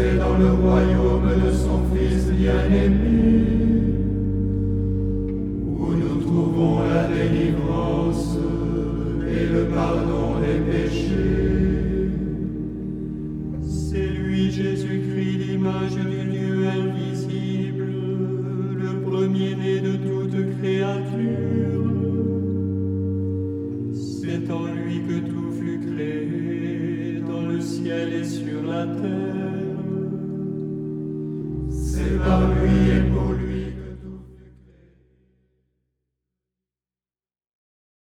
entrer dans le royaume de son Fils bien-aimé, où nous trouvons la délivrance et le pardon des péchés. C'est lui, Jésus-Christ, l'image du Dieu invisible, le premier-né de toute créature. C'est en lui que tout fut créé, dans le ciel et sur la terre.